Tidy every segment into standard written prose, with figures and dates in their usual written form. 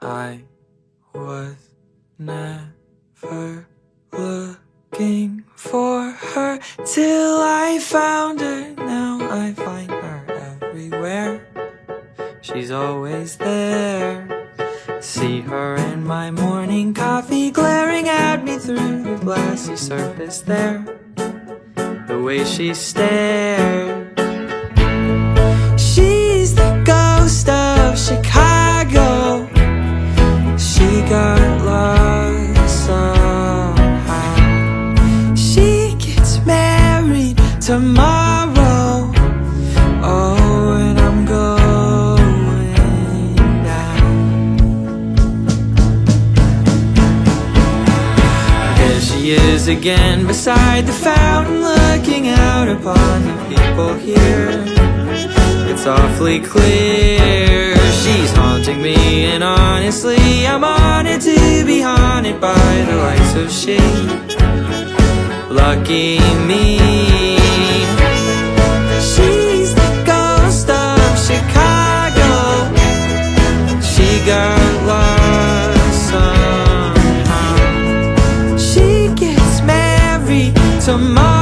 I was never looking for her till I found her. Now I find her everywhere. She's always there. See her in my morning coffee, glaring at me through the glassy surface there. The way she stared. She's the ghost of Chicago. She got lost somehow. She gets married tomorrow. Oh, and I'm going down. There she is again beside the fountain, looking out upon the people here. It's awfully clear she's haunting me, and honestly I'm honored to be haunted by the likes of she. Lucky me. She's the ghost of Chicago. She got lost somehow. She gets married tomorrow.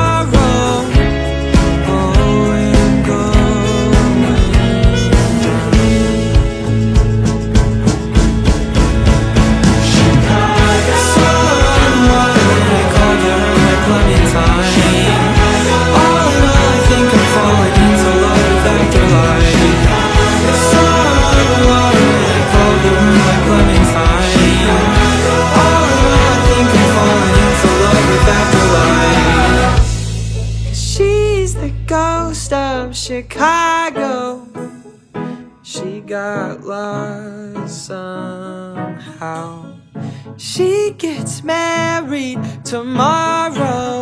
Ghost of Chicago. She got lost somehow. She gets married tomorrow.